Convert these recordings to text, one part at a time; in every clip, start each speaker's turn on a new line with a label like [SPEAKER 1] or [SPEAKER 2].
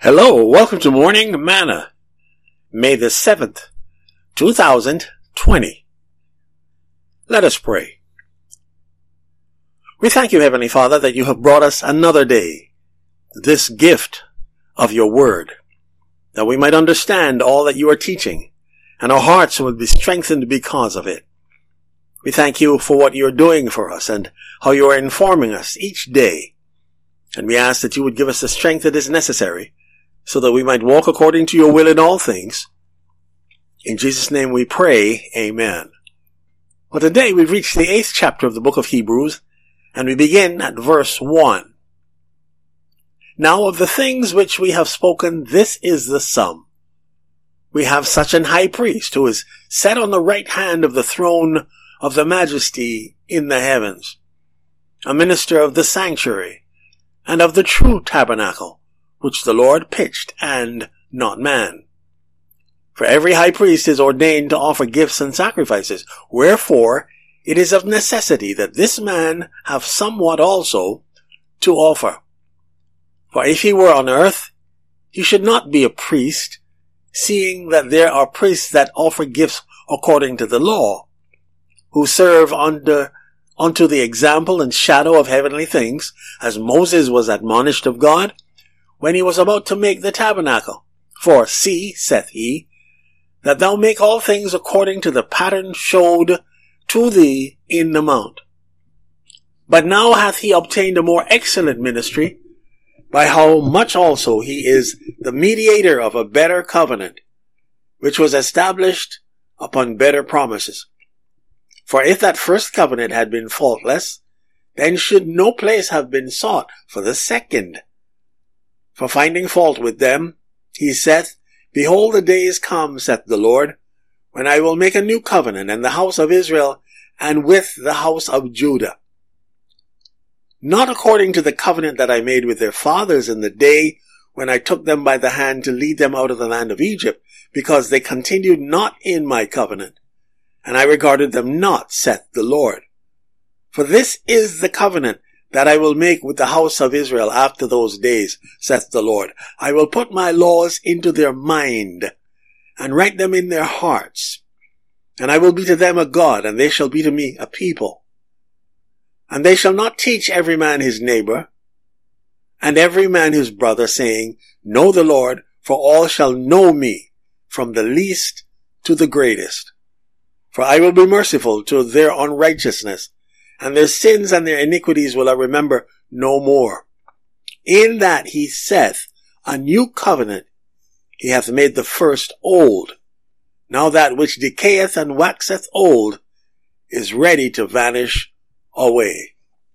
[SPEAKER 1] Hello, welcome to Morning Manna, May the 7th, 2020. Let us pray. We thank you, Heavenly Father, that you have brought us another day, this gift of your word, that we might understand all that you are teaching, and our hearts would be strengthened because of it. We thank you for what you are doing for us and how you are informing us each day. And we ask that you would give us the strength that is necessary so that we might walk according to your will in all things. In Jesus' name we pray, amen. Well, today we've reached the 8th chapter of the book of Hebrews, and we begin at verse 1. Now of the things which we have spoken, this is the sum. We have such an high priest who is set on the right hand of the throne of the majesty in the heavens, a minister of the sanctuary and of the true tabernacle, which the Lord pitched, and not man. For every high priest is ordained to offer gifts and sacrifices, wherefore it is of necessity that this man have somewhat also to offer. For if he were on earth, he should not be a priest, seeing that there are priests that offer gifts according to the law, who serve unto the example and shadow of heavenly things, as Moses was admonished of God, when he was about to make the tabernacle. For see, saith he, that thou make all things according to the pattern showed to thee in the mount. But now hath he obtained a more excellent ministry, by how much also he is the mediator of a better covenant, which was established upon better promises. For if that first covenant had been faultless, then should no place have been sought for the second. For finding fault with them, he saith, Behold, the days come, saith the Lord, when I will make a new covenant in the house of Israel and with the house of Judah. Not according to the covenant that I made with their fathers in the day when I took them by the hand to lead them out of the land of Egypt, because they continued not in my covenant, and I regarded them not, saith the Lord. For this is the covenant that I will make with the house of Israel after those days, saith the Lord. I will put my laws into their mind, and write them in their hearts. And I will be to them a God, and they shall be to me a people. And they shall not teach every man his neighbor, and every man his brother, saying, Know the Lord, for all shall know me, from the least to the greatest. For I will be merciful to their unrighteousness, and their sins and their iniquities will I remember no more. In that he saith, A new covenant, he hath made the first old. Now that which decayeth and waxeth old is ready to vanish away.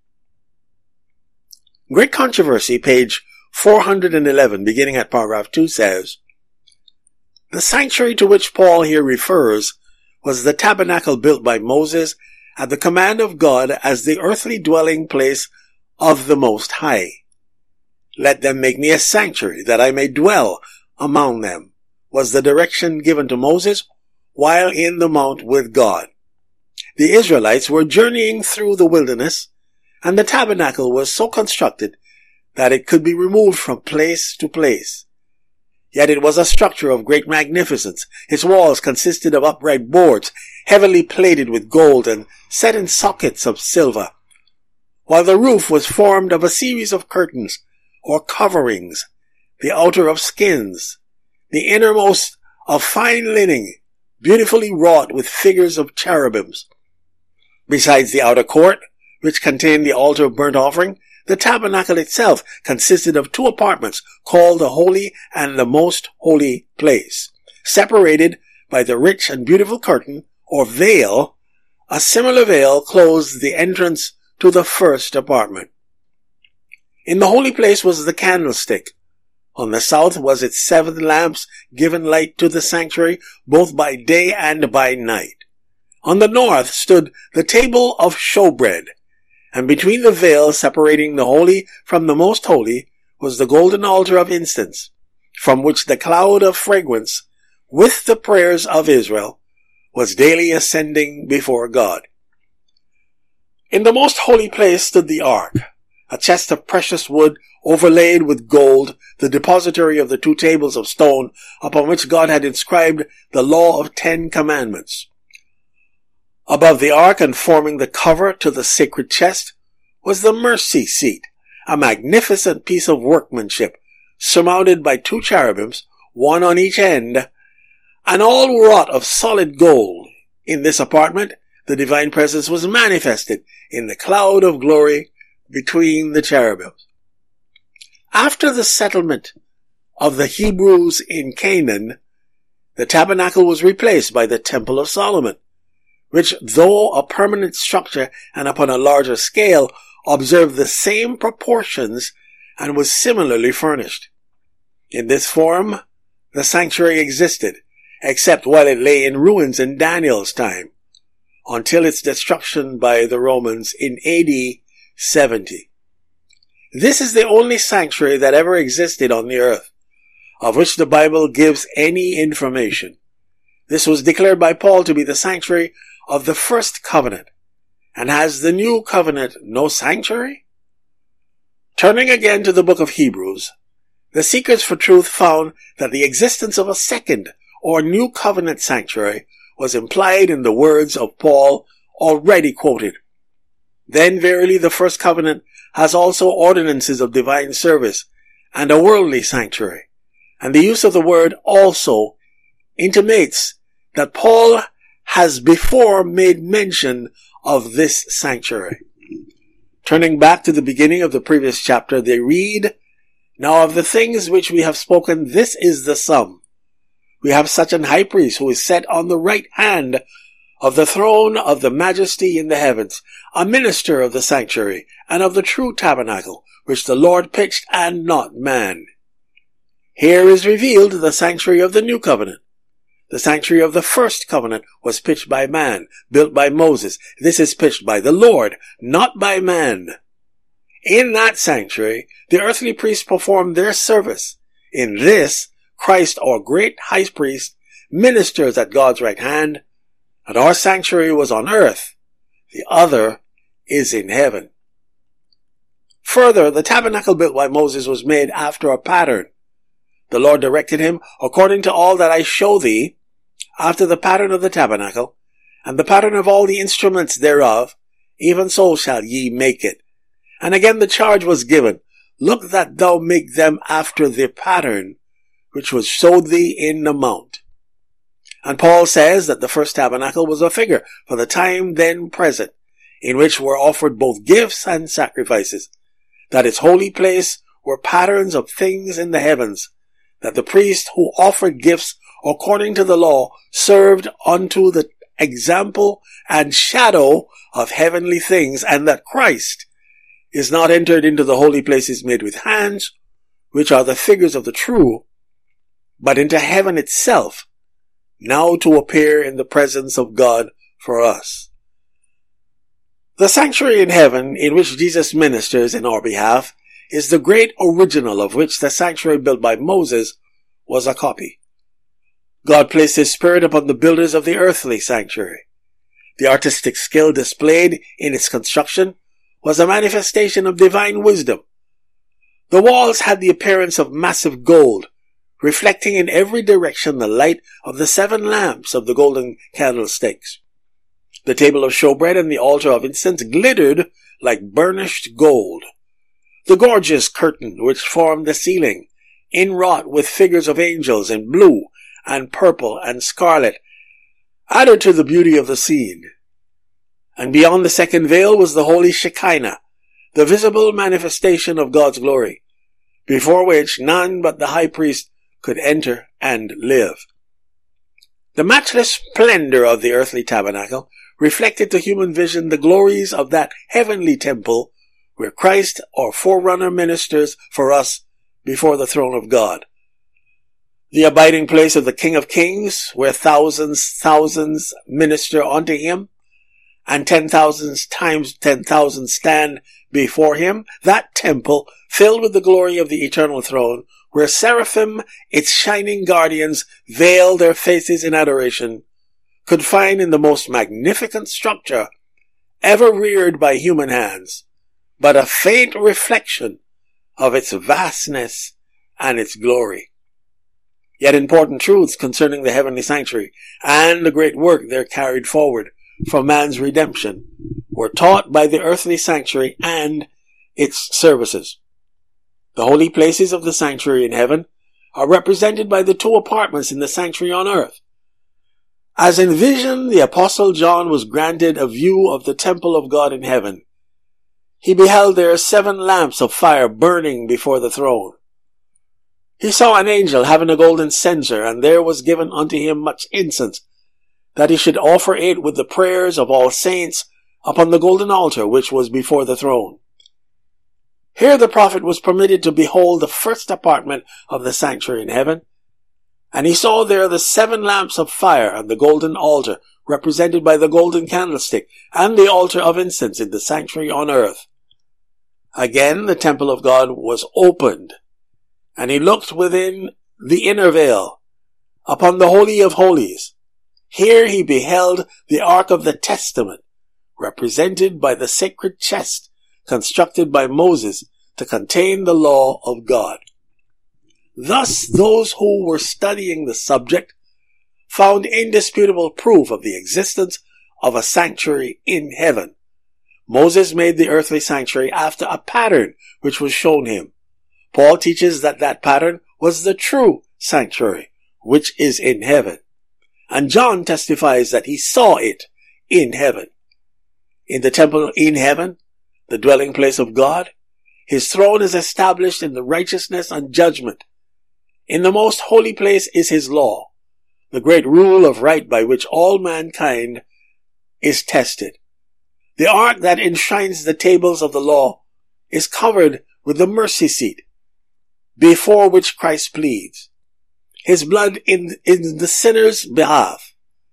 [SPEAKER 1] Great Controversy, page 411, beginning at paragraph 2, says, The sanctuary to which Paul here refers was the tabernacle built by Moses at the command of God as the earthly dwelling place of the Most High. Let them make me a sanctuary, that I may dwell among them, was the direction given to Moses while in the mount with God. The Israelites were journeying through the wilderness, and the tabernacle was so constructed that it could be removed from place to place. Yet it was a structure of great magnificence. Its walls consisted of upright boards, heavily plated with gold and set in sockets of silver, while the roof was formed of a series of curtains, or coverings, the outer of skins, the innermost of fine linen, beautifully wrought with figures of cherubims. Besides the outer court, which contained the altar of burnt offering, the tabernacle itself consisted of 2 apartments called the Holy and the Most Holy Place, separated by the rich and beautiful curtain, or veil. A similar veil closed the entrance to the first apartment. In the holy place was the candlestick. On the south was its 7 lamps, giving light to the sanctuary, both by day and by night. On the north stood the table of showbread, and between the veil separating the holy from the most holy was the golden altar of incense, from which the cloud of fragrance, with the prayers of Israel, was daily ascending before God. In the most holy place stood the ark, a chest of precious wood overlaid with gold, the depository of the 2 tables of stone upon which God had inscribed the law of 10 commandments. Above the ark and forming the cover to the sacred chest was the mercy seat, a magnificent piece of workmanship surmounted by 2 cherubims, one on each end, and all wrought of solid gold. In this apartment, the divine presence was manifested in the cloud of glory between the cherubims. After the settlement of the Hebrews in Canaan, the tabernacle was replaced by the Temple of Solomon, which, though a permanent structure and upon a larger scale, observed the same proportions and was similarly furnished. In this form, the sanctuary existed, except while it lay in ruins in Daniel's time, until its destruction by the Romans in AD 70. This is the only sanctuary that ever existed on the earth, of which the Bible gives any information. This was declared by Paul to be the sanctuary of the first covenant. And has the new covenant no sanctuary? Turning again to the book of Hebrews, the Seekers for Truth found that the existence of a second or new covenant sanctuary was implied in the words of Paul already quoted. Then verily the first covenant has also ordinances of divine service and a worldly sanctuary. And the use of the word also intimates that Paul has before made mention of this sanctuary. Turning back to the beginning of the previous chapter, they read, "Now of the things which we have spoken, this is the sum. We have such an high priest who is set on the right hand of the throne of the majesty in the heavens, a minister of the sanctuary and of the true tabernacle, which the Lord pitched and not man." Here is revealed the sanctuary of the new covenant. The sanctuary of the first covenant was pitched by man, built by Moses. This is pitched by the Lord, not by man. In that sanctuary, the earthly priests performed their service. In this, Christ, our great high priest, ministers at God's right hand, and our sanctuary was on earth. The other is in heaven. Further, the tabernacle built by Moses was made after a pattern. The Lord directed him, "According to all that I show thee, after the pattern of the tabernacle, and the pattern of all the instruments thereof, even so shall ye make it." And again the charge was given, "Look that thou make them after the pattern which was showed thee in the mount." And Paul says that the first tabernacle was a figure for the time then present, in which were offered both gifts and sacrifices, that its holy place were patterns of things in the heavens, that the priest who offered gifts according to the law served unto the example and shadow of heavenly things, and that Christ is not entered into the holy places made with hands, which are the figures of the true, but into heaven itself, now to appear in the presence of God for us. The sanctuary in heaven, in which Jesus ministers in our behalf, is the great original of which the sanctuary built by Moses was a copy. God placed His Spirit upon the builders of the earthly sanctuary. The artistic skill displayed in its construction was a manifestation of divine wisdom. The walls had the appearance of massive gold, reflecting in every direction the light of the 7 lamps of the golden candlesticks. The table of showbread and the altar of incense glittered like burnished gold. The gorgeous curtain which formed the ceiling, inwrought with figures of angels in blue and purple and scarlet, added to the beauty of the scene. And beyond the second veil was the holy Shekinah, the visible manifestation of God's glory, before which none but the high priest could enter and live. The matchless splendor of the earthly tabernacle reflected to human vision the glories of that heavenly temple where Christ, our forerunner, ministers for us before the throne of God. The abiding place of the King of Kings, where thousands minister unto Him, and 10,000 times 10,000 stand before Him. That temple, filled with the glory of the eternal throne, where seraphim, its shining guardians, veil their faces in adoration, could find in the most magnificent structure ever reared by human hands but a faint reflection of its vastness and its glory. Yet important truths concerning the heavenly sanctuary and the great work there carried forward for man's redemption were taught by the earthly sanctuary and its services. The holy places of the sanctuary in heaven are represented by the two apartments in the sanctuary on earth. As in vision, the Apostle John was granted a view of the temple of God in heaven. He beheld there 7 lamps of fire burning before the throne. He saw an angel having a golden censer, and there was given unto him much incense, that he should offer it with the prayers of all saints upon the golden altar which was before the throne. Here the prophet was permitted to behold the first apartment of the sanctuary in heaven, and he saw there the 7 lamps of fire and the golden altar, represented by the golden candlestick, and the altar of incense in the sanctuary on earth. Again the temple of God was opened, and he looked within the inner veil, upon the Holy of Holies. Here he beheld the Ark of the Testament, represented by the sacred chest constructed by Moses to contain the law of God. Thus, those who were studying the subject found indisputable proof of the existence of a sanctuary in heaven. Moses made the earthly sanctuary after a pattern which was shown him. Paul teaches that that pattern was the true sanctuary, which is in heaven. And John testifies that he saw it in heaven. In the temple in heaven, the dwelling place of God, his throne is established in the righteousness and judgment. In the most holy place is his law, the great rule of right by which all mankind is tested. The ark that enshrines the tables of the law is covered with the mercy seat, before which Christ pleads his blood in the sinner's behalf.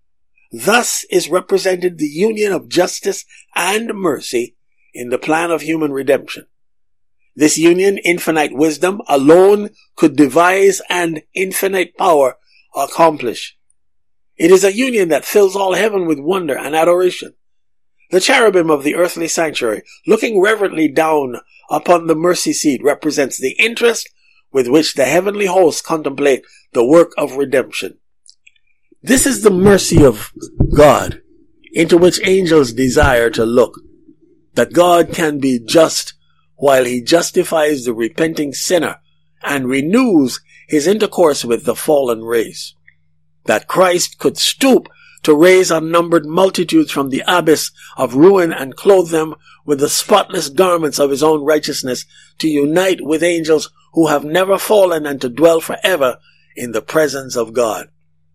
[SPEAKER 1] Thus is represented the union of justice and mercy in the plan of human redemption. This union, infinite wisdom alone could devise and infinite power accomplish. It is a union that fills all heaven with wonder and adoration. The cherubim of the earthly sanctuary, looking reverently down upon the mercy seat, represents the interest with which the heavenly hosts contemplate the work of redemption. This is the mercy of God, into which angels desire to look, that God can be just while he justifies the repenting sinner and renews his intercourse with the fallen race. That Christ could stoop to raise unnumbered multitudes from the abyss of ruin and clothe them with the spotless garments of his own righteousness, to unite with angels who have never fallen and to dwell forever in the presence of God.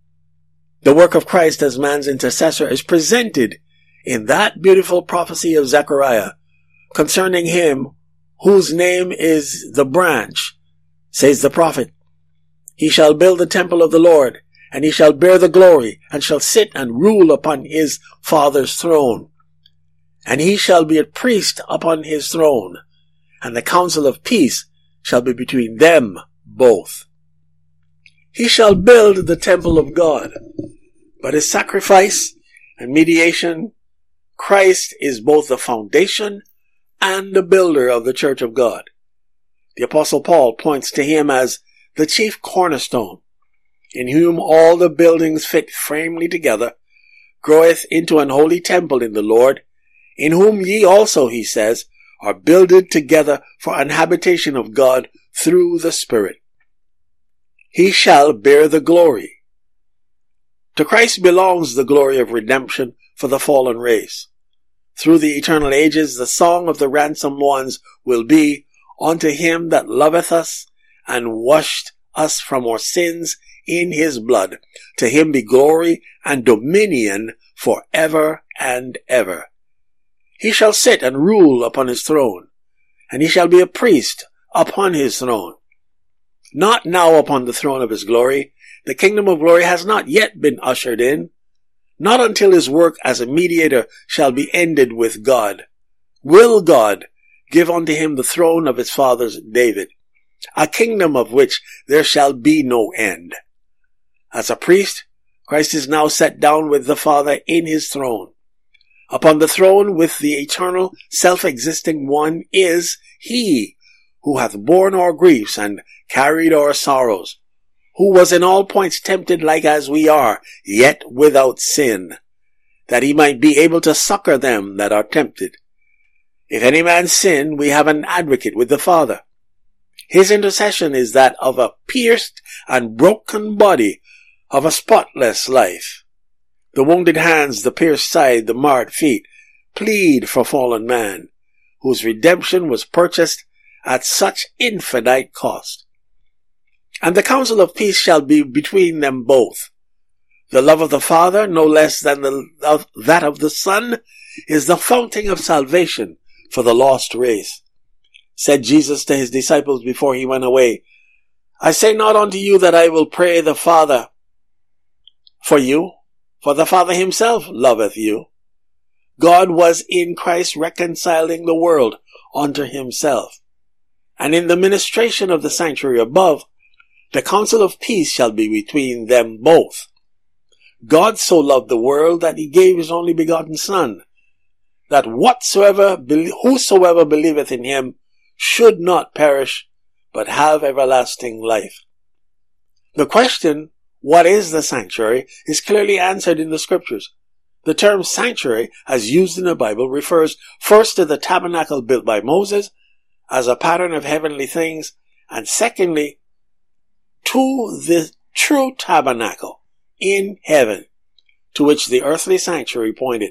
[SPEAKER 1] The work of Christ as man's intercessor is presented in that beautiful prophecy of Zechariah concerning him whose name is the branch. Says the prophet, he shall build the temple of the Lord, and he shall bear the glory, and shall sit and rule upon his father's throne. And he shall be a priest upon his throne, and the counsel of peace shall be between them both. He shall build the temple of God, but his sacrifice and mediation, Christ is both the foundation and the builder of the church of God. The Apostle Paul points to him as the chief cornerstone, in whom all the buildings fit firmly together, groweth into an holy temple in the Lord, in whom ye also, he says, are builded together for an habitation of God through the Spirit. He shall bear the glory. To Christ belongs the glory of redemption for the fallen race. Through the eternal ages, the song of the ransomed ones will be, unto him that loveth us and washed us from our sins in his blood. To him be glory and dominion for ever and ever. He shall sit and rule upon his throne, and he shall be a priest upon his throne. Not now upon the throne of his glory. The kingdom of glory has not yet been ushered in. Not until his work as a mediator shall be ended with God will God give unto him the throne of his father David, a kingdom of which there shall be no end. As a priest, Christ is now set down with the Father in his throne. Upon the throne with the eternal, self-existing one is he who hath borne our griefs and carried our sorrows, who was in all points tempted like as we are, yet without sin, that he might be able to succor them that are tempted. If any man sin, we have an advocate with the Father. His intercession is that of a pierced and broken body, of a spotless life. The wounded hands, the pierced side, the marred feet, plead for fallen man, whose redemption was purchased at such infinite cost. And the counsel of peace shall be between them both. The love of the Father, no less than that of the Son, is the fountain of salvation for the lost race. Said Jesus to his disciples before he went away, I say not unto you that I will pray the Father for you, for the Father himself loveth you. God was in Christ reconciling the world unto himself. And in the ministration of the sanctuary above, the counsel of peace shall be between them both. God so loved the world that he gave his only begotten Son, that whosoever believeth in him should not perish, but have everlasting life. The question, what is the sanctuary, is clearly answered in the scriptures. The term sanctuary, as used in the Bible, refers first to the tabernacle built by Moses as a pattern of heavenly things, and secondly, to the true tabernacle in heaven, to which the earthly sanctuary pointed.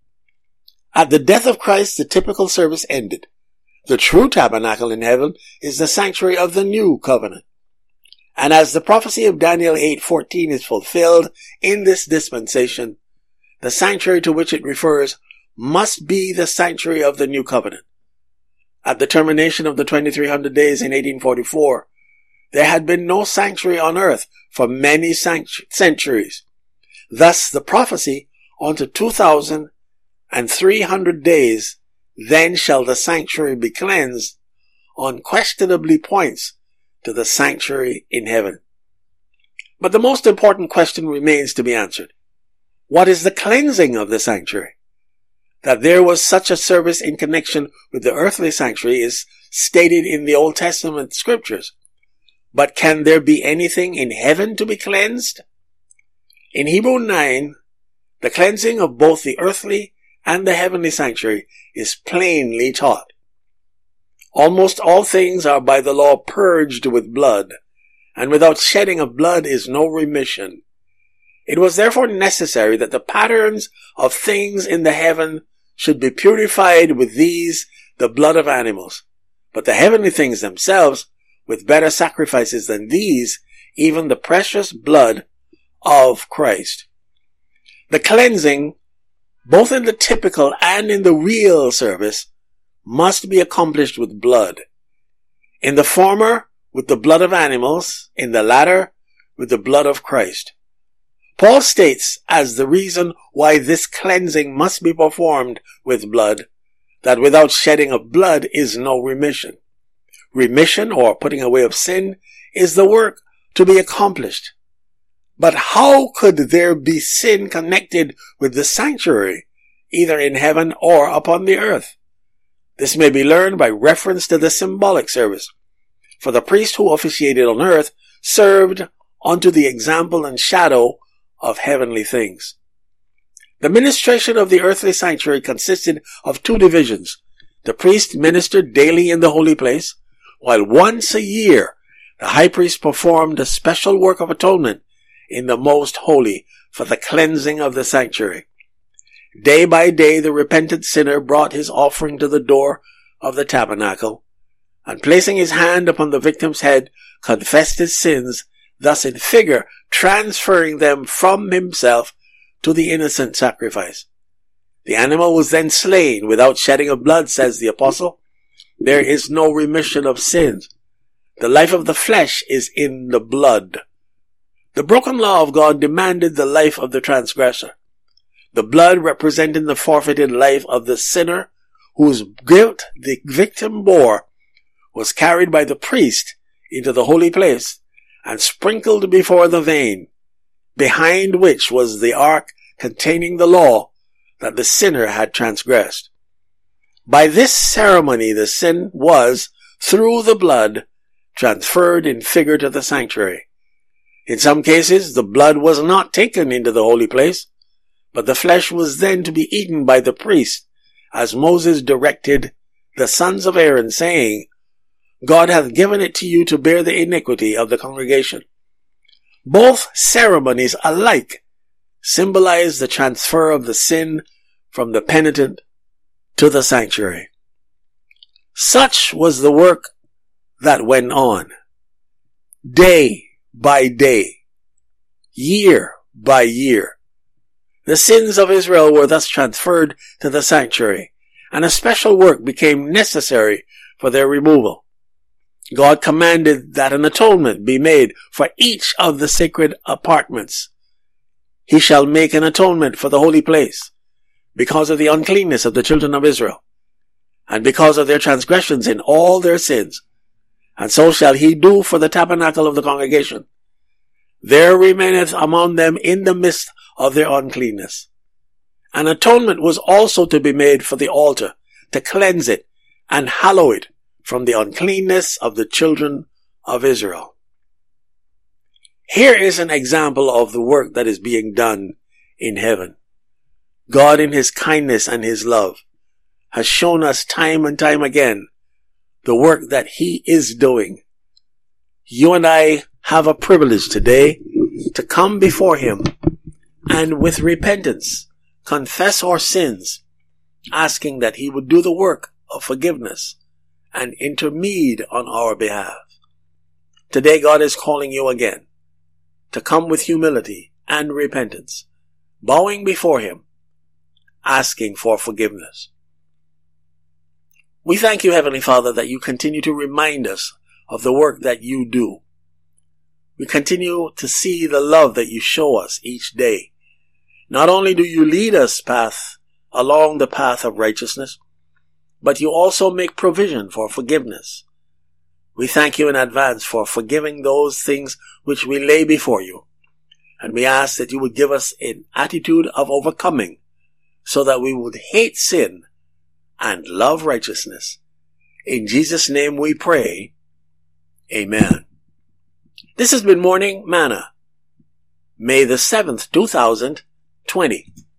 [SPEAKER 1] At the death of Christ, the typical service ended. The true tabernacle in heaven is the sanctuary of the new covenant. And as the prophecy of Daniel 8:14 is fulfilled in this dispensation, the sanctuary to which it refers must be the sanctuary of the new covenant. At the termination of the 2300 days in 1844, there had been no sanctuary on earth for many centuries. Thus, the prophecy unto 2,300 days, then shall the sanctuary be cleansed, unquestionably points to the sanctuary in heaven. But the most important question remains to be answered. What is the cleansing of the sanctuary? That there was such a service in connection with the earthly sanctuary is stated in the Old Testament scriptures. But can there be anything in heaven to be cleansed? In Hebrew 9, the cleansing of both the earthly and the heavenly sanctuary is plainly taught. Almost all things are by the law purged with blood, and without shedding of blood is no remission. It was therefore necessary that the patterns of things in the heaven should be purified with these, the blood of animals, but the heavenly things themselves with better sacrifices than these, even the precious blood of Christ. The cleansing, both in the typical and in the real service, must be accomplished with blood. In the former, with the blood of animals, in the latter, with the blood of Christ. Paul states as the reason why this cleansing must be performed with blood, that without shedding of blood is no remission. Remission, or putting away of sin, is the work to be accomplished. But how could there be sin connected with the sanctuary, either in heaven or upon the earth? This may be learned by reference to the symbolic service. For the priest who officiated on earth served unto the example and shadow of heavenly things. The ministration of the earthly sanctuary consisted of two divisions. The priest ministered daily in the holy place, while once a year the high priest performed a special work of atonement in the most holy for the cleansing of the sanctuary. Day by day the repentant sinner brought his offering to the door of the tabernacle, and placing his hand upon the victim's head, confessed his sins, thus in figure transferring them from himself to the innocent sacrifice. The animal was then slain without shedding of blood, says the apostle. There is no remission of sins. The life of the flesh is in the blood. The broken law of God demanded the life of the transgressor. The blood representing the forfeited life of the sinner whose guilt the victim bore was carried by the priest into the holy place and sprinkled before the vein, behind which was the ark containing the law that the sinner had transgressed. By this ceremony the sin was, through the blood transferred in figure to the sanctuary. In some cases, the blood was not taken into the holy place, but the flesh was then to be eaten by the priest, as Moses directed the sons of Aaron, saying, God hath given it to you to bear the iniquity of the congregation. Both ceremonies alike symbolize the transfer of the sin from the penitent to the sanctuary. Such was the work that went on, day by day, year by year. The sins of Israel were thus transferred to the sanctuary, and a special work became necessary for their removal. God commanded that an atonement be made for each of the sacred apartments. He shall make an atonement for the holy place, because of the uncleanness of the children of Israel, and because of their transgressions in all their sins. And so shall he do for the tabernacle of the congregation. There remaineth among them in the midst of their uncleanness. An atonement was also to be made for the altar, to cleanse it and hallow it from the uncleanness of the children of Israel. Here is an example of the work that is being done in heaven. God, in his kindness and his love, has shown us time and time again the work that he is doing. You and I have a privilege today to come before him and with repentance confess our sins, asking that he would do the work of forgiveness and intercede on our behalf. Today God is calling you again to come with humility and repentance, bowing before him, asking for forgiveness. We thank you, Heavenly Father, that you continue to remind us of the work that you do. We continue to see the love that you show us each day. Not only do you lead us along the path of righteousness, but you also make provision for forgiveness. We thank you in advance for forgiving those things which we lay before you. And we ask that you would give us an attitude of overcoming so that we would hate sin and love righteousness. In Jesus' name we pray. Amen. This has been Morning Manna, May the 7th, 2020.